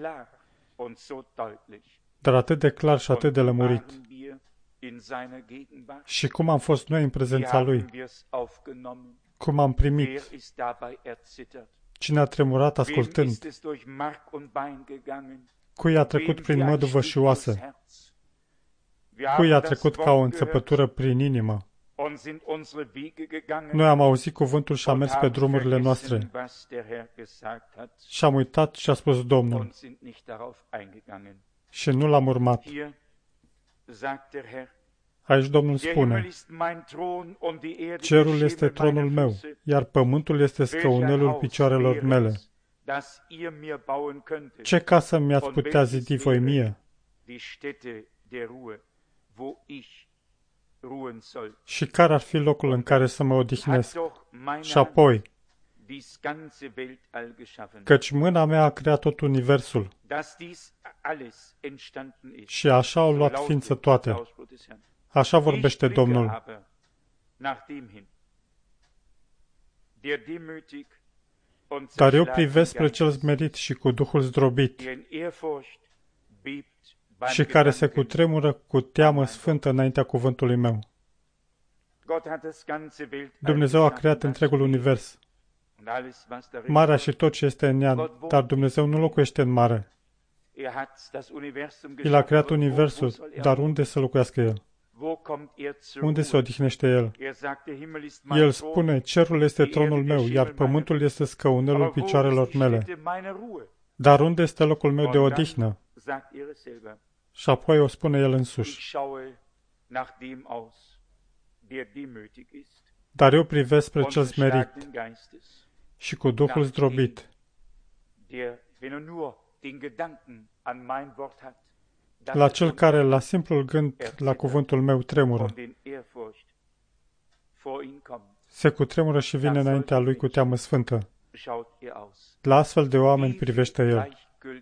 dar atât de clar și atât de lămurit. Și cum am fost noi în prezența Lui? Cum am primit? Cine a tremurat ascultând? Cui a trecut prin măduvă și oase? Cui a trecut ca o înțepătură prin inimă? Noi am auzit cuvântul și am mers pe drumurile noastre și am uitat ce a spus Domnul și nu l-am urmat. Aici Domnul spune, cerul este tronul meu, iar pământul este scăunelul picioarelor mele. Ce casă mi-ați putea zidi voi mie? Și care ar fi locul în care să mă odihnesc? Și apoi, căci mâna mea a creat tot universul și așa au luat ființă toate. Așa vorbește Domnul. Dar eu privesc spre cel smerit și cu Duhul zdrobit și care se cutremură cu teamă sfântă înaintea cuvântului meu. Dumnezeu a creat întregul univers, marea și tot ce este în ea, dar Dumnezeu nu locuiește în mare. El a creat universul, dar unde să locuiască El? Unde se odihnește El? El spune, cerul este tronul meu, iar pământul este scăunelul picioarelor mele. Dar unde este locul meu de odihnă? Și apoi o spune El însuși. Dar eu privesc spre cel smerit și cu Duhul zdrobit, la cel care, la simplul gând, la cuvântul meu tremură. Se cutremură și vine înaintea lui cu teamă sfântă. La astfel de oameni privește El.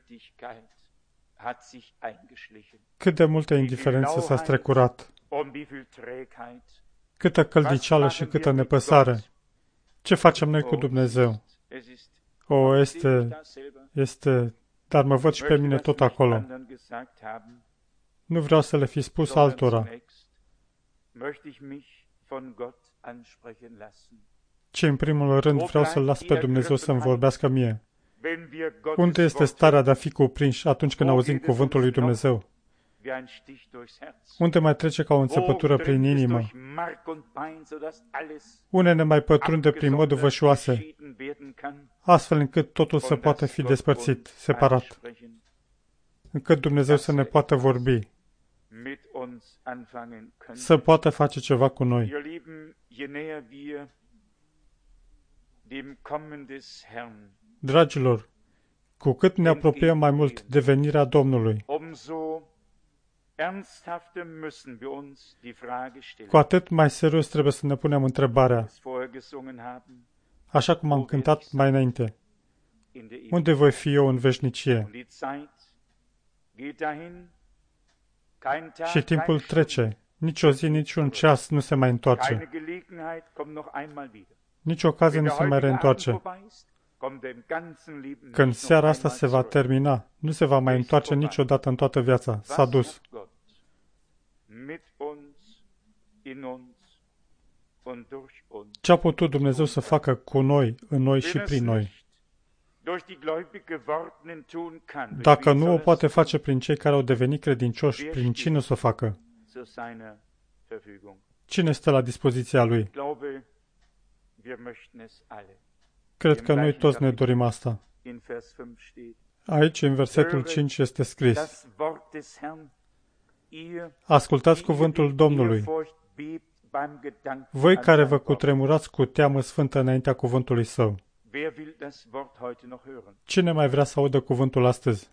Cât de multă indiferență s-a strecurat, câtă căldiceală și câtă nepăsare. Ce facem noi cu Dumnezeu? O, este, este, dar mă văd și pe mine tot acolo. Nu vreau să le fi spus altora, ci în primul rând vreau să-L las pe Dumnezeu să-mi vorbească mie. Unde este starea de a fi cuprinși atunci când auzim cuvântul lui Dumnezeu? Unde mai trece ca o înțepătură prin inimă? Unde ne mai pătrunde prin modul vășoase, astfel încât totul să poată fi despărțit, separat, încât Dumnezeu să ne poată vorbi, să poată face ceva cu noi. Dragilor, cu cât ne apropiem mai mult de venirea Domnului, cu atât mai serios trebuie să ne punem întrebarea, așa cum am cântat mai înainte, unde voi fi eu în veșnicie? Și timpul trece, nici o zi, nici un ceas nu se mai întoarce. Nici ocazie nu se mai reîntoarce. Când seara asta se va termina, nu se va mai întoarce niciodată în toată viața. S-a dus. Ce a putut Dumnezeu să facă cu noi, în noi și prin noi? Dacă nu o poate face prin cei care au devenit credincioși, prin cine o să o facă? Cine stă la dispoziția Lui? Cred că noi toți ne dorim asta. Aici, în versetul cinci, este scris: ascultați cuvântul Domnului, voi care vă cutremurați cu teamă sfântă înaintea cuvântului Său. Cine mai vrea să audă cuvântul astăzi?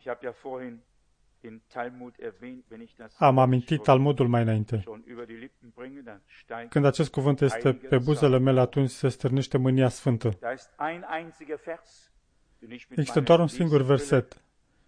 Am amintit Talmudul mai înainte. Când acest cuvânt este pe buzele mele, atunci se stârnește mânia sfântă. Există doar un singur verset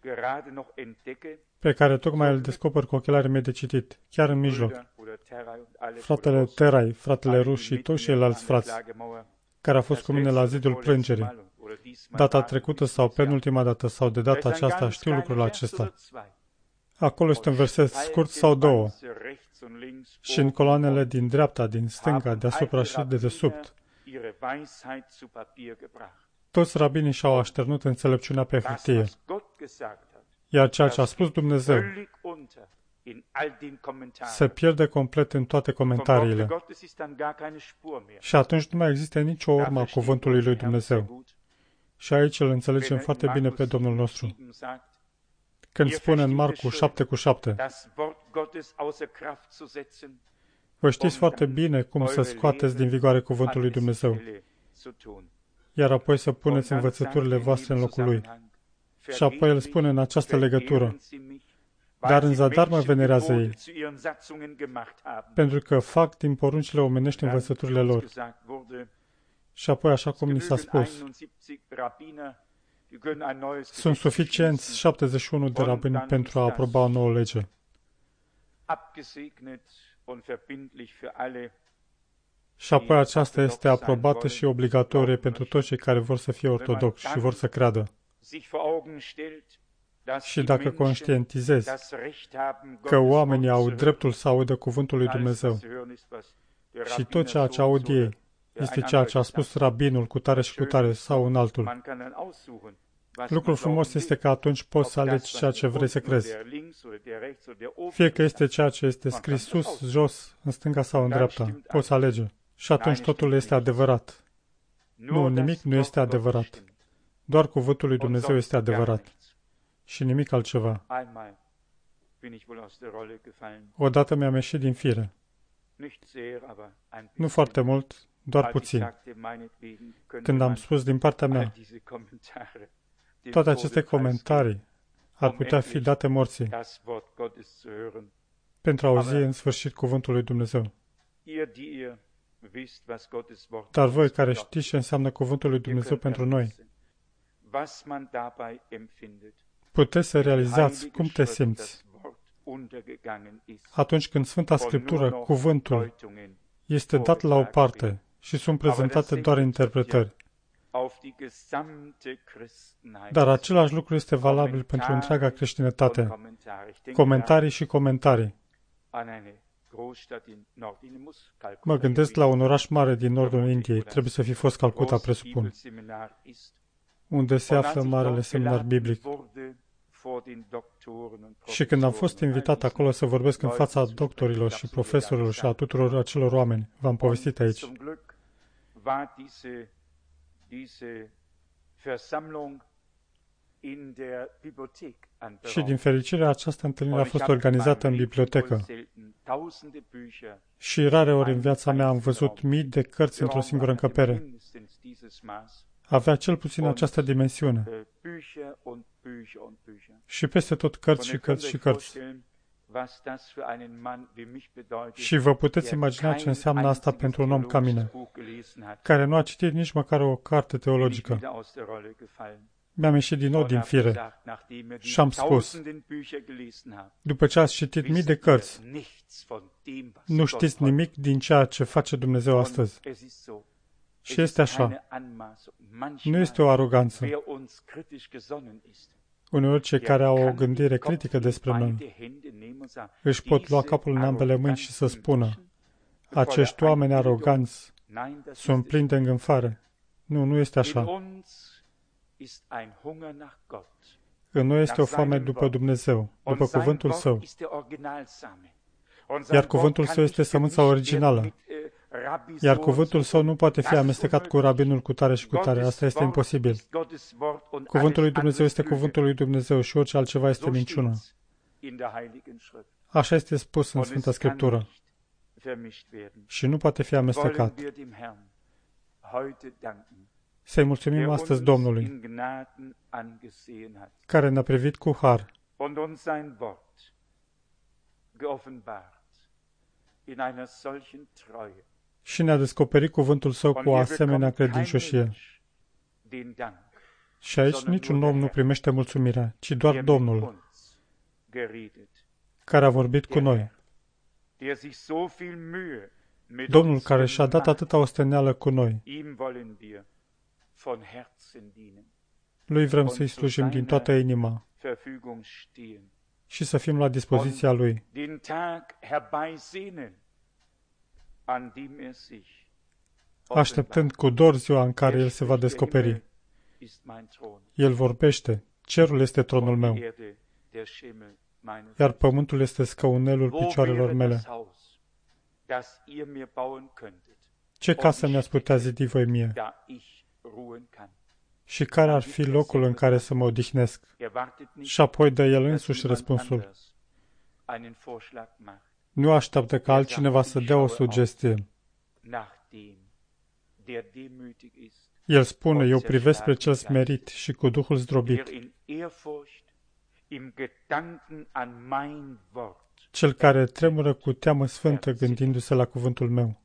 pe care tocmai îl descoper cu ochelarii mei de citit, chiar în mijloc. Fratele Terai, fratele Ruș și toți ceilalți frați care au fost cu mine la zidul plângerii. Data trecută sau penultima dată sau de data aceasta știu lucrul acesta. Acolo este un verset scurt sau două. Și în coloanele din dreapta, din stânga, deasupra și de desubt, toți rabinii și-au așternut înțelepciunea pe hârtie. Iar ceea ce a spus Dumnezeu se pierde complet în toate comentariile. Și atunci nu mai există nicio urmă a cuvântului lui Dumnezeu. Și aici îl înțelegem foarte bine pe Domnul nostru. Când spune în Marcu șapte cu șapte, vă știți foarte bine cum să scoateți din vigoare cuvântul lui Dumnezeu, iar apoi să puneți învățăturile voastre în locul lui. Și apoi el spune în această legătură, dar în zadar mă venerează ei, pentru că fac din poruncile omenești învățăturile lor. Și apoi, așa cum ni s-a spus, sunt suficienți șaptezeci și unu de rabini pentru a aproba o nouă lege. Și apoi aceasta este aprobată și obligatorie pentru toți cei care vor să fie ortodoxi și vor să creadă. Și dacă conștientizezi că oamenii au dreptul să audă cuvântul lui Dumnezeu și tot ceea ce aud ei este ceea ce a spus rabinul cu tare și cu tare sau un altul, lucrul frumos este că atunci poți să alegi ceea ce vrei să crezi. Fie că este ceea ce este scris sus, jos, în stânga sau în dreapta, poți alege. Și atunci totul este adevărat. Nu, nimic nu este adevărat. Doar cuvântul lui Dumnezeu este adevărat. Și nimic altceva. Odată mi-am ieșit din fire. Nu foarte mult, doar puțin. Când am spus din partea mea, toate aceste comentarii ar putea fi date morții pentru a auzi în sfârșit cuvântul lui Dumnezeu. Dar voi care știți ce înseamnă cuvântul lui Dumnezeu pentru noi, puteți să realizați cum te simți atunci când Sfânta Scriptură, cuvântul, este dat la o parte și sunt prezentate doar interpretări. Dar același lucru este valabil pentru întreaga creștinătate. Comentarii și comentarii. Mă gândesc la un oraș mare din nordul Indiei, trebuie să fi fost Calcuta, presupun, unde se află marele seminar biblic. Și când am fost invitat acolo să vorbesc în fața doctorilor și profesorilor și a tuturor acelor oameni, v-am povestit aici. Și din fericire această întâlnire a fost organizată în bibliotecă. Și rare ori în viața mea am văzut mii de cărți într-o singură încăpere. Avea cel puțin această dimensiune. Și peste tot cărți și cărți și cărți. Și vă puteți imagina ce înseamnă asta pentru un om ca mine, care nu a citit nici măcar o carte teologică. Mi-am ieșit din nou din fire și am spus, după ce ați citit mii de cărți, nu știți nimic din ceea ce face Dumnezeu astăzi. Și este așa. Nu este o aroganță. Uneori cei care au o gândire critică despre noi își pot lua capul în ambele mâini și să spună, acești oameni aroganți sunt plini de îngânfare. Nu, nu este așa. În noi este o foame după Dumnezeu, după cuvântul Său. Iar cuvântul Său este sămânța originală. Iar cuvântul Său nu poate fi amestecat cu rabinul cu tare și cu tare. Asta este imposibil. Cuvântul lui Dumnezeu este cuvântul lui Dumnezeu și orice altceva este minciună. Așa este spus în Sfânta Scriptură. Și nu poate fi amestecat. Să-i mulțumim astăzi Domnului, care ne-a privit cu har și ne-a descoperit cuvântul Său cu o asemenea credincioșie. Și aici niciun om nu primește mulțumirea, ci doar Domnul, care a vorbit cu noi. Domnul care și-a dat atâta osteneală cu noi. Lui vrem să-i slujim din toată inima și să fim la dispoziția Lui. Așteptând cu dor ziua în care El se va descoperi. El vorbește, cerul este tronul meu, iar pământul este scăunelul picioarelor mele. Ce casă mi-ați putea zidi voi mie? Și care ar fi locul în care să mă odihnesc? Și apoi dă El însuși răspunsul. Nu așteaptă ca altcineva să dea o sugestie. El spune, eu privesc spre cel smerit și cu Duhul zdrobit, cel care tremură cu teamă sfântă gândindu-se la cuvântul meu,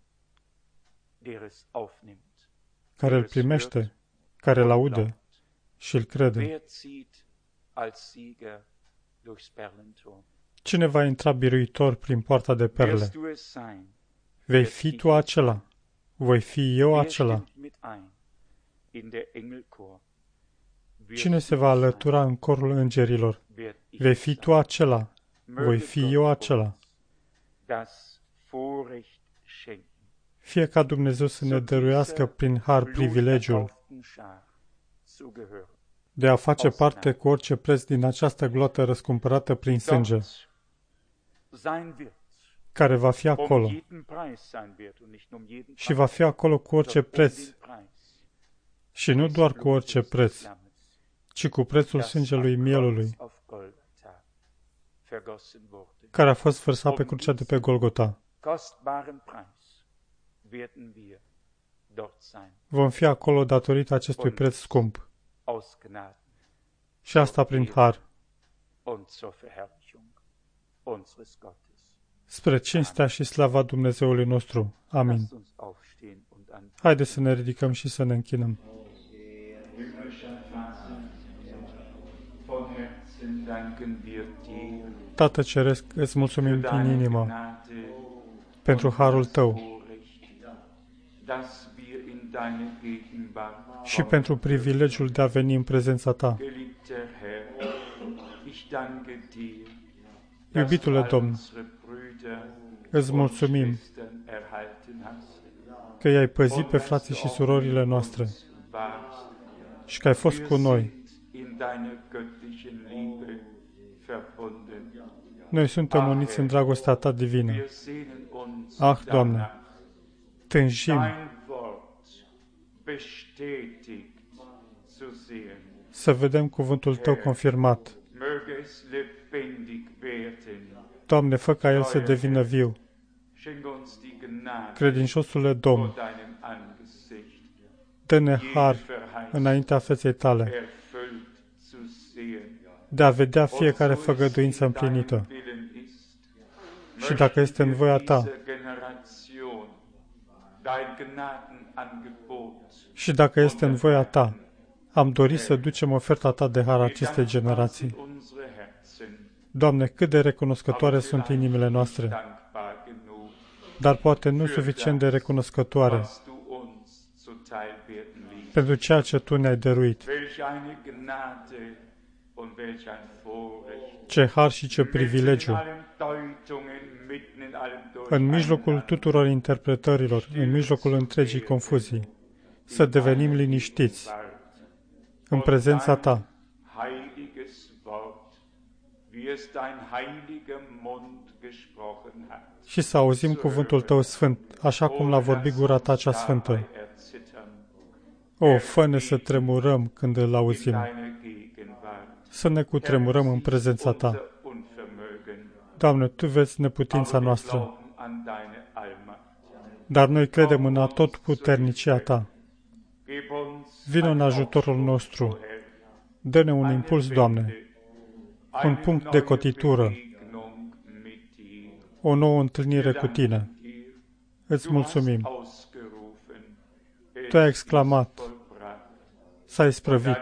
care îl primește, care îl aude și îl crede. Cine va intra biruitor prin poarta de perle? Vei fi tu acela. Voi fi eu acela. Cine se va alătura în corul îngerilor? Vei fi tu acela. Voi fi eu acela. Fie ca Dumnezeu să ne dăruiască prin har privilegiul de a face parte cu orice preț din această gloată răscumpărată prin sânge, care va fi acolo și va fi acolo cu orice preț și nu doar cu orice preț, ci cu prețul sângelui mielului care a fost vărsat pe crucea de pe Golgota. Vom fi acolo datorită acestui preț scump. Și asta prin har. Spre cinstea și slava Dumnezeului nostru. Amin. Haideți să ne ridicăm și să ne închinăm. Tată Ceresc, îți mulțumim din inimă pentru harul Tău și pentru privilegiul de a veni în prezența Ta. Iubitule Domn, îți mulțumim că i-ai păzit pe frații și surorile noastre și că ai fost cu noi. Noi suntem uniți în dragostea Ta divină. Ah, Doamne, tânjim să vedem cuvântul Tău confirmat. Doamne, fă ca el să devină viu. Credinciosule Domn, dă-ne har înaintea feței Tale, de a vedea fiecare făgăduință împlinită. Și dacă este în voia Ta, și dacă este în voia Ta, am dorit să ducem oferta Ta de har acestei generații. Doamne, cât de recunoscătoare sunt inimile noastre, dar poate nu suficient de recunoscătoare pentru ceea ce Tu ne-ai dăruit. Ce har și ce privilegiu! În mijlocul tuturor interpretărilor, în mijlocul întregii confuzii, să devenim liniștiți în prezența Ta și să auzim cuvântul Tău sfânt, așa cum l-a vorbit gura Ta cea sfântă. O, fă-ne să tremurăm când îl auzim, să ne cutremurăm în prezența Ta. Doamne, Tu vezi neputința noastră, dar noi credem în atotputernicia Ta. Vino în ajutorul nostru. Dă-ne un impuls, Doamne, un punct de cotitură, o nouă întâlnire cu Tine. Îți mulțumim. Tu ai exclamat, s-a isprăvit.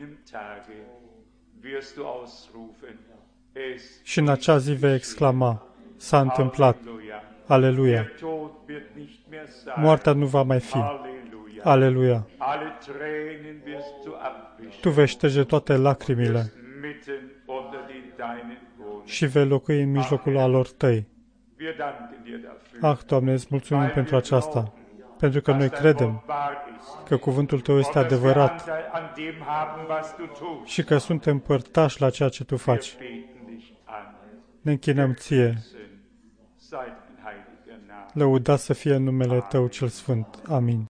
Și în acea zi vei exclama, s-a întâmplat. Aleluia! Moartea nu va mai fi. Aleluia! Tu vei șterge toate lacrimile și vei locui în mijlocul alor Tăi. Ah, Doamne, îți mulțumim pentru aceasta, pentru că noi credem că cuvântul Tău este adevărat și că suntem părtași la ceea ce Tu faci. Ne închinăm Ție. Lăudat să fie numele Tău cel Sfânt. Amin.